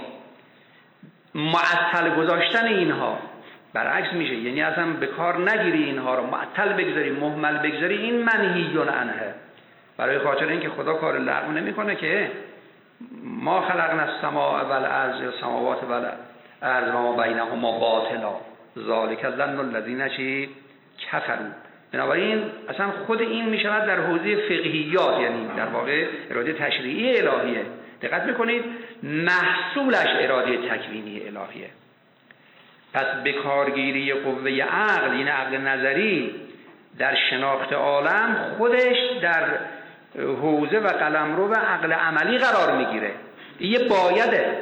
معطل گذاشتن اینها برعکس میشه، یعنی اصلا به کار نگیری اینها رو، معطل بگذاری، مهمل بگذاری، این منهیون عنه. برای خاطر اینکه خدا کار لغو نمیکنه که ما خلقنا السماء والارض، السماوات والارض و ما بینهما باطلا ذالک ظن الذین چی کفروا. بنابراین اصلا خود این میشود در حوزه فقهیات، یعنی در واقع اراده تشریعی الهیه. دقت میکنید محصولش اراده تکوینی الهیه. پس به کارگیری قوه عقل، این عقل نظری در شناخت عالم خودش در حوزه و قلمرو و عقل عملی قرار میگیره. یه بایده،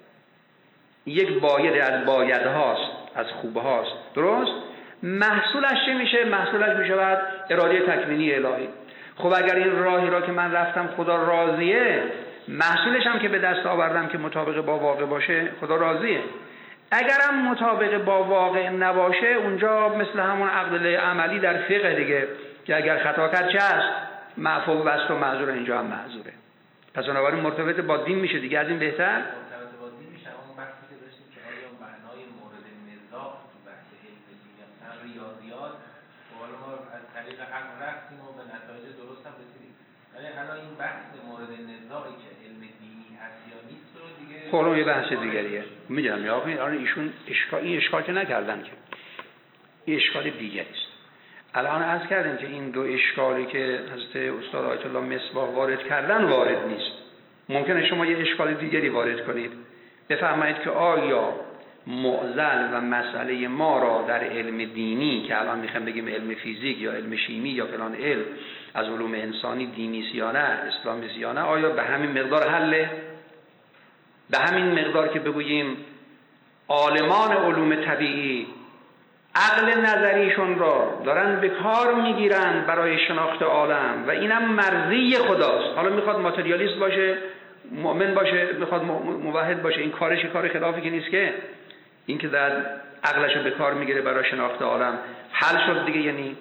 یک باید از بایدهاست، از خوبهاست، درست؟ محصولش چه میشه؟ محصولش میشود اراده تکوینی الهی. خب اگر این راهی را که من رفتم خدا راضیه، محصولش هم که به دست آوردم که مطابق با واقع باشه، خدا راضیه. اگرم مطابق با واقع نباشه، اونجا مثل همون عقل عملی در فقه دیگه، که اگر خطا کرد چه است؟ معفو و بست و معذور، اینجا هم معذوره. پس بنابراین مرتبط با دین میشه دیگه. از این بهتر مرتبط با دین میشه. اون بحثی که داشتیم که آیا معنای مورد نزاع تو بحث علم دینی مثلا ریاضیات، حالا ما از طریق عقل رفتیم و به نتایج درست هم رسیدیم، ولی الان این بحث مورد نزاعی که علم دینی هست یا نیست رو دیگه خب یه بحث دیگریه. میدونم یا آقا ایشون اشکال این اشکال که نکردن، که این اشکال دیگری است. الان عرض کردیم که این دو اشکالی که حضرت استاد آیت الله مصباح وارد کردن وارد نیست. ممکنه شما یه اشکال دیگری وارد کنید، بفرمایید که آیا معضل و مسئله ما را در علم دینی که الان میخوایم بگیم علم فیزیک یا علم شیمی یا فلان علم از علوم انسانی دینی یا نه، اسلامی یا نه، آیا به همین مقدار حله؟ به همین مقدار که بگوییم عالمان علوم طبیعی عقل نظریشون را دارن به کار میگیرن برای شناخت عالم و اینم مرضی خداست. حالا میخواد ماتریالیست باشه، مؤمن باشه، میخواد موحد باشه، این کارش کار خلافی که نیست که این که در عقلشو به کار میگیره برای شناخت عالم حل شد دیگه. یعنی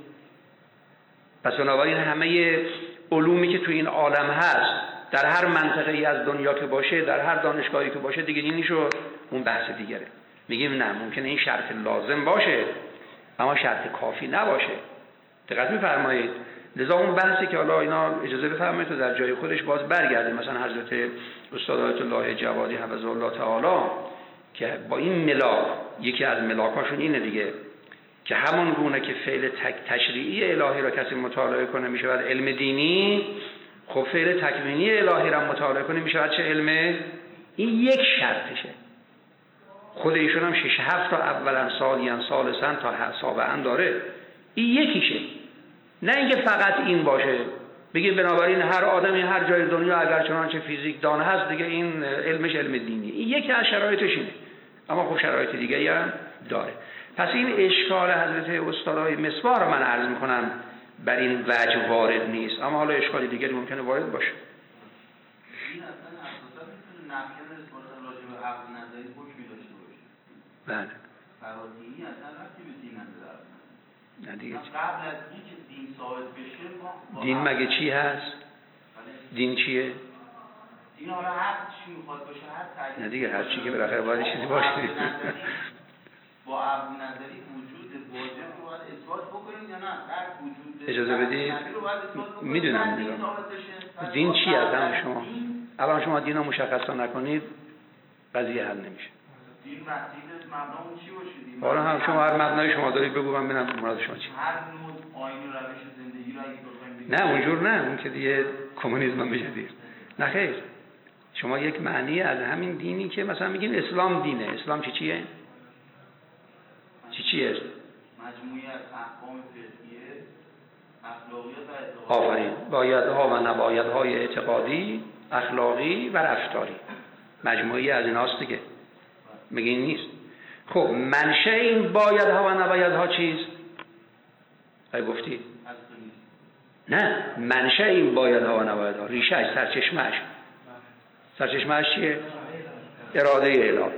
پس بنابراین همه علومی که تو این عالم هست در هر منطقه‌ای از دنیا که باشه، در هر دانشگاهی که باشه دیگه دینی شد، اون بحث دیگره. میگیم نه، ممکنه این شرط لازم باشه اما شرط کافی نباشه. دقت میفرمایید. لذا اون بحثی که حالا اینا اجازه بفرمایید تو در جای خودش باز برگرده، مثلا حضرت استاد آیت الله جوادی حفظه الله تعالی که با این ملاک، یکی از ملاکاشون اینه دیگه، که همون گونه که فعل تشریعی الهی را کسی مطالعه کنه میشود علم دینی، خب فعل تکوینی الهی را مطالعه کنه میشود چه علمه؟ این یک شرطشه. خود ایشون هم شش هفت تا اولا ثانیا ثالثا تا سابعا داره. این یکیشه. نه اینکه فقط این باشه. بگیم بنابراین هر آدمی هر جای دنیا اگر چنانچه فیزیک دان هست دیگه این علمش علم دینی. این یکی از شرایطش اینه، اما خب شرایط دیگه‌ای هم داره. پس این اشکال حضرت استادای مصباح رو من عرض میکنم بر این وجه وارد نیست، اما حالا اشکال دیگری ممکنه وارد باشه. این اصلا اساسا میتونه نقشه نسبت راجع به عقل نظری حکمی داشته باشه. بله. فرادینی اصلا ربطی به دین نداره. نه دیگه. قبل از اینکه دین ثابت بشه ما دین مگه چی هست؟ دین چیه؟ دین حالا هر چی میخواد باشه هر تعریف. نه دیگه هر چی که بالاخره باید چیزی باشه. با عقل نظری وجود واجب رو باید اثبات بکنیم یا نه؟ هر وجود اجازه بدید. میدونم دیگه. دین چی از شما؟ الان شما دین رو مشخص نکنید قضیه حل نمیشه. دین مسئله مبنامون چی باشه؟ حالا هم شما هر مبنای شما دارید بگو من ببینم مراد شما چی. هر نوع آیین و روش زندگی رو اگه بخوایم بگیم نه اونجور نه، اون که دیگه کمونیسم هم بشه دیگه. نه خیر. شما یک معنی از همین دینی که مثلا میگین اسلام دینه، اسلام چی چیه؟ چی چیه؟ مجموعی از احکام فقهیه، اخلاقیات و اعتقادی. آفرین. بایدها و نبایدهای اعتقادی، اخلاقی و رفتاری. مجموعی از ایناست دیگه. میگین نیست. خب منشأ این بایدها و نبایدها چیست؟ ای گفتی؟ نه، منشأ این بایدها و نبایدها، ریشه‌اش، سرچشمه‌اش. سرچشمه‌اش چیه؟ اراده الهی.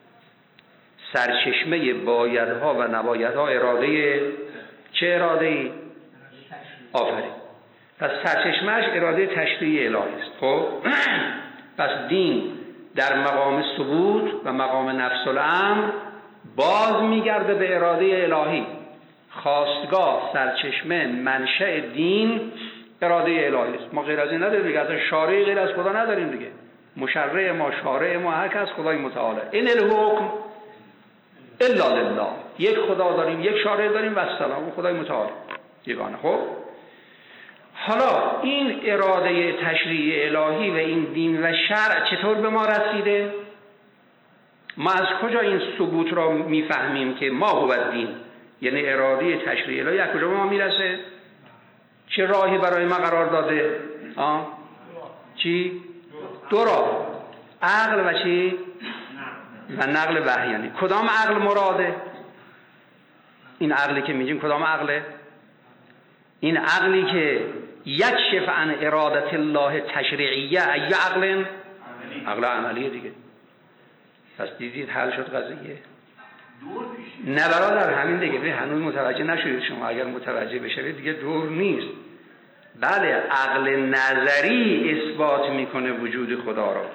سرچشمه بایدها و نبایدها اراده چه اراده‌ای؟ آفرین. پس سرچشمه‌اش اراده تشریعی الهی است. خب پس دین در مقام ثبوت و مقام نفس الامر باز میگرده به اراده الهی. خواستگاه، سرچشمه، منشأ دین اراده الهی است. ما غیر از این نداریم دیگه، اصلا شارع غیر از خدا نداریم دیگه. مشرع ما، شارع ما هر کس خدای متعال. این الحکم الا لله. یک خدا داریم، یک شارع داریم و السلام، خدای متعال یگانه. خب حالا این اراده تشریعی الهی و این دین و شرع چطور به ما رسیده؟ ما از کجا این ثبوت را میفهمیم که ما هو دین، یعنی اراده تشریعی الهی از کجا به ما میرسه؟ چه راهی برای ما قرار داده؟ آه؟ چی؟ دو راه، عقل و چی؟ و نقل وحی. یعنی کدام عقل مراده؟ این عقلی که میگیم کدام عقله؟ این عقلی که یکشف عن ارادت الله تشریعیه، ای عقل؟ عقل عملیه دیگه. پس دیدید حل شد قضیه. نه برادر همین دیگه، به هنوز متوجه نشدید شما. اگر متوجه بشید دیگه دور نیست. بله عقل نظری اثبات میکنه وجود خدا را،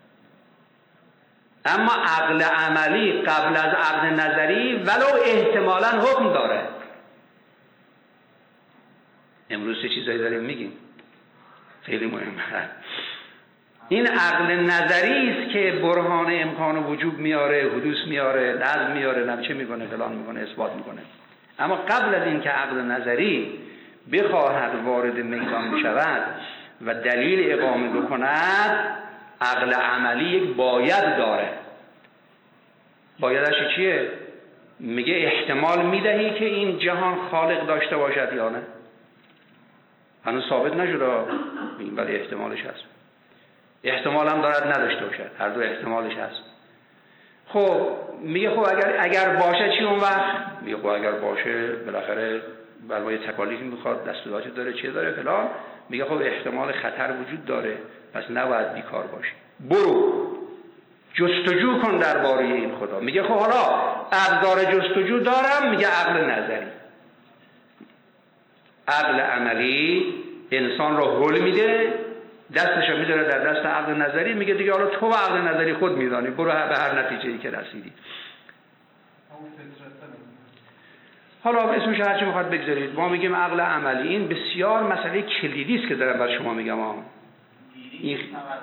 اما عقل عملی قبل از عقل نظری ولو احتمالاً حکم داره. امروز چه چیزایی داریم میگیم خیلی مهمه. این عقل نظری است که برهان امکان وجوب میاره، حدوث میاره، نظم میاره، نمچه میکنه، فلان میکنه، اثبات میکنه. اما قبل از این که عقل نظری بخواهد وارد میدان بشود و دلیل اقامه بکند، عقل عملی یک باید داره. بایدش چیه؟ میگه احتمال میدهی که این جهان خالق داشته باشد یا نه؟ هنوز ثابت نشده، ولی احتمالش هست. احتمال هم دارد نداشته باشد، هر دو احتمالش هست. خب میگه خب اگر اگر باشه چی اون وقت؟ میگه خب اگر باشه بالاخره برای تکالیفی میخواد، دستوراتی داره، چه داره فلان. میگه خب احتمال خطر وجود داره، پس نباید بیکار باشی. برو جستجو کن درباره این خدا. میگه خب حالا ابزار جستجو دارم، میگه عقل نظری. عقل عملی انسان را حل میده، دستشو میذاره در دست عقل نظری، میگه دیگه حالا تو عقل نظری خود میدانی، برو به هر نتیجه‌ای که رسیدی. حالا اسمش هر چی میخواد بگذارید. ما میگیم عقل عملی. این بسیار مسئله کلیدی است که دارم بر شما میگم. ها این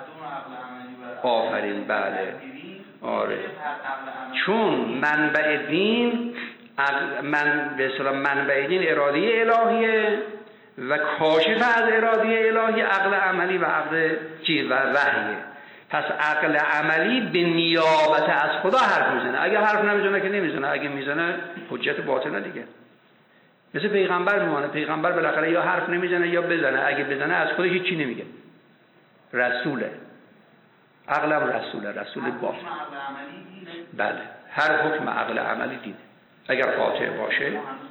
آفرین. بله آره، چون منبع دین من به اصطلاح منبع دین اراده الهیه و کاشف از اراده الهی عقل عملی و عقل چی و وحیه. پس عقل عملی به نیابت از خدا حرف میزنه. اگه حرف نمیزنه که نمیزنه، اگه میزنه حجت باطله دیگه. مثل پیغمبر میمانه. پیغمبر بالاخره یا حرف نمیزنه یا بزنه، اگه بزنه از خودش هیچ چی نمیگه. رسوله، عقلم رسوله، رسول با بله هر حکم عقل عملی دینه. اگر قاطع باشه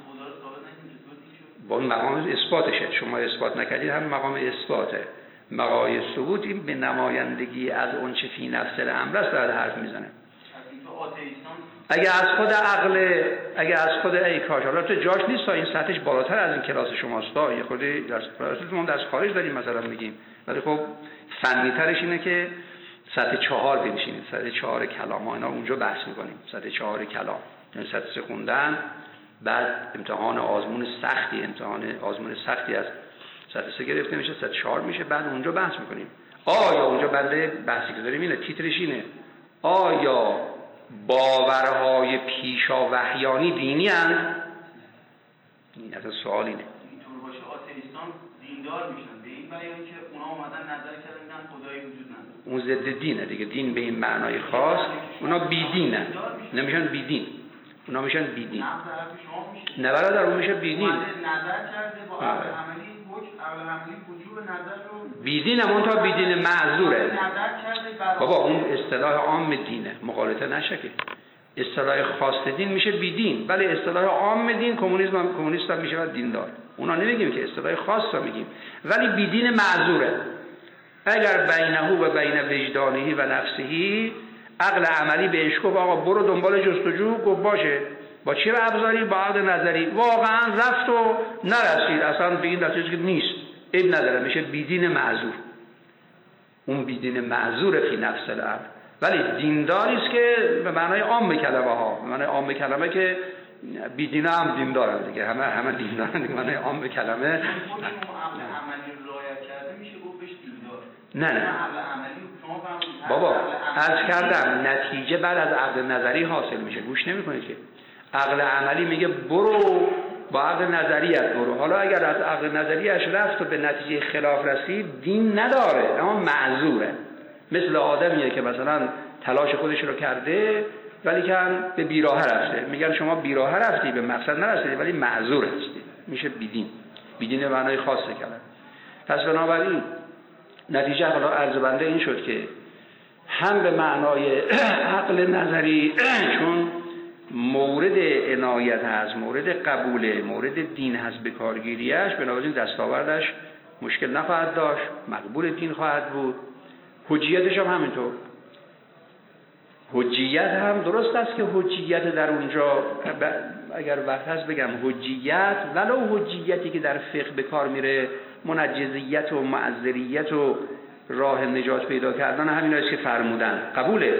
با اون مقام اثباتشه. شما اثبات نکردید هم مقام اثباته. مقام ثبوت این به نمایندگی از اون چه فی نفس الامر است داره حرف میزنه. اگه از خود عقل، اگه از خود ای کاش، حالا تو جاش نیست تا این سطحش بالاتر از این کلاس شماست، تا یه خود درس ما از خارج داریم مثلا میگیم، ولی خب فنی ترش اینه که سطح چهار بنشینید، سطح چهار کلام ها اینا اونجا بحث میکنیم. سطح چهار کلام یعنی سطح خوندن، بعد امتحان آزمون سختی، امتحان آزمون سختی از سطح سه گرفته میشه، سطح چهار میشه، بعد اونجا بحث میکنیم. آیا اونجا بنده بحثی که داریم اینه، تیترش اینه، آیا باورهای پیشا وحیانی دینی هستند؟ این اصلا سوال اینه. اینطور باشه آتئیستان دیندار میشن به این بیان که اونا اومدن نظر کردن خدایی وجود نداره. اون ضد دینه دیگه. دین به این معنای خاص، اونا بی دینن، نمیشن بی دین، اونا میشن بی دین. نه برادر اون میشه بی دین. نظر کرده با عقل عملی حکم عقل عملی وجوب نظر رو بی دین، اون تا بی دین معذوره. بابا اون اصطلاح عام دینه، مغالطه نشه که. اصطلاح خاص دین میشه بی دین، ولی اصطلاح عام دین کمونیسم هم کمونیست هم میشه دیندار. اونا نمیگیم که اصطلاح خاص رو میگیم، ولی بی دین معذوره. اگر بینه و بین وجدانه و نفسه عقل عملی بهش گفت آقا برو دنبال جستجو، گفت باشه. با چه ابزاری؟ با عقل نظری. واقعا رفت و نرسید، اصلا به این نتیجه که نیست، عیب نداره، میشه بیدین معذور. اون بیدین معذور فی نفس الامر، ولی دینداری است که به معنای عام کلمه ها، به معنای عام کلمه که بیدینا هم دیندارن دیگه، همه همه دیندارن دیگه، معنای عام کلمه. عقل عملی رعایت کرده میشه گفت بهش دیندار. نه نه عقل عملی شما فهمید بابا، عرض کردم نتیجه بعد از عقل نظری حاصل میشه، گوش نمیکنید که. عقل عملی میگه برو با عقل نظریت برو. حالا اگر از عقل نظریش رفت و به نتیجه خلاف رسید، دین نداره، اما معذوره. مثل آدمیه که مثلا تلاش خودش رو کرده ولی که به بیراه رفته، میگن شما بیراه رفتی، به مقصد نرسیدی، ولی معذور هستی، میشه بیدین. بیدین معنای خاصه کلمه. پس بنابراین نتیجه حالا عرض بنده این شد که هم به معنای عقل نظری چون مورد عنایت هست، مورد قبوله، مورد دین هست به کارگیریش، بنابراین دستاوردش مشکل نخواهد داشت، مقبول دین خواهد بود. حجیتش هم همینطور. حجیت هم درست است که حجیت در اونجا اگر وقت هست بگم حجیت، ولو حجیتی که در فقه به کار میره، منجزیت و معذریت و راه نجات پیدا کردن، همین است که فرمودن قبوله.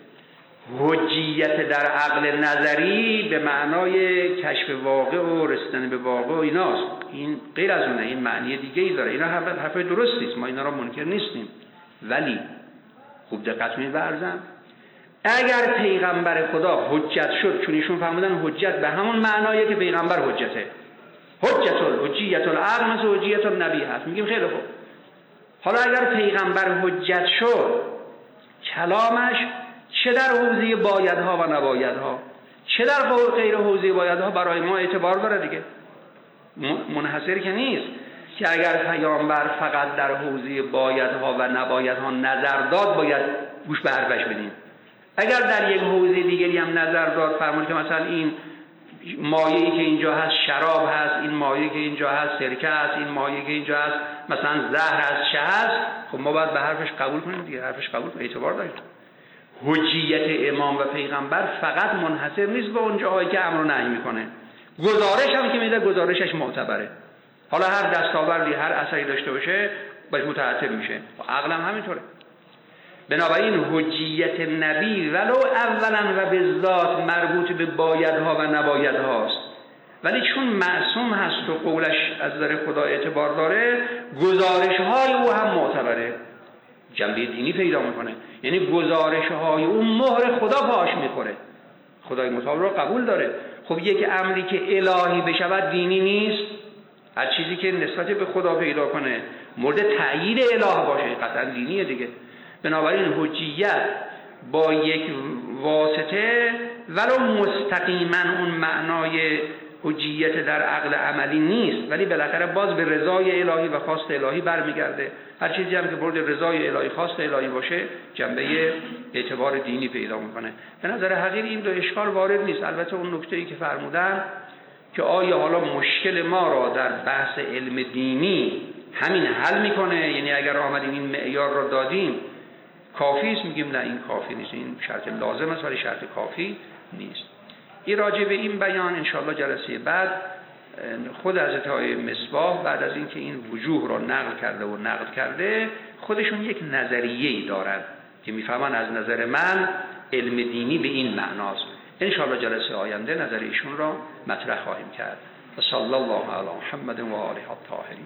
حجیت در عقل نظری به معنای کشف واقع و رسیدن به واقع و ایناست. این غیر از اونه، این معنی دیگه ای داره. اینا حرفای درستی است، ما اینا را منکر نیستیم، ولی خوب دقت کنید برزن، اگر پیغمبر خدا حجت شد، چون ایشون فرمودن حجت به همون معنایه که پیغمبر حجته، حجت الحجیت العقل مثل حجیت النبی هست، میگیم خیلی خوب. حالا اگر پیغمبر حجت شد، کلامش چه در حوزه بایدها و نبایدها، چه در غیر حوزه بایدها برای ما اعتبار داره دیگه، منحصر که نیست که اگر پیامبر فقط در حوزه بایدها و نبایدها نظر داد باید گوش به حرفش بدیم. اگر در یک حوزه دیگری هم نظر داد، فرمود که مثلا این مایه‌ای که اینجا هست شراب هست، این مایه‌ای که اینجا هست سرکه هست، این مایه‌ای که اینجا هست مثلا زهر هست چه هست، خب ما باید به حرفش قبول کنیم دیگه، حرفش قبول کنیم، اعتبار داره. حجیت امام و پیغمبر فقط منحصر نیست به اون جاهایی که امر و نهی میکنه، گزارش هم که میده گزارشش معتبره. حالا هر دستاوردی هر اثری داشته باشه باید متعتب میشه، عقل هم همینطوره. بنابراین حجیت نبی ولو اولا و به ذات مربوط به بایدها و نبایدهاست، ولی چون معصوم هست و قولش از نظر خدا اعتبار داره، گزارش های او هم معتبره، جنبه دینی پیدا میکنه. یعنی گزارش های او مهر خدا پاش میخوره، خدای متعال رو قبول داره. خب یک امری که الهی بشود دینی نیست؟ هر چیزی که نسبت به خدا پیدا کنه مورد تأیید اله باشه قطعا دینیه دیگه. بنابراین حجیت با یک واسطه ولو مستقیما اون معنای حجیت در عقل عملی نیست، ولی بالاخره باز به رضای الهی و خواست الهی برمیگرده. هر چیزی هم که برد رضای الهی خواست الهی باشه جنبه اعتبار دینی پیدا میکنه. به نظر حقیر این دو اشکال وارد نیست. البته اون نکته‌ای که فرمودن که آیا حالا مشکل ما را در بحث علم دینی همین حل میکنه، یعنی اگر آمدیم این معیار را دادیم کافی است؟ میگیم نه، این کافی نیست، این شرط لازم است ولی شرط کافی نیست. این راجع به این بیان انشاءالله جلسه بعد خود حضرت آقای مصباح بعد از اینکه این وجوه را نقل کرده و نقد کرده خودشون یک نظریه‌ای دارن که میفهمن از نظر من علم دینی به این معناست. انشاءالله جلسه آینده نظر ایشون را مطرح خواهیم کرد. و صلی الله علی محمد و آله الطاهرین.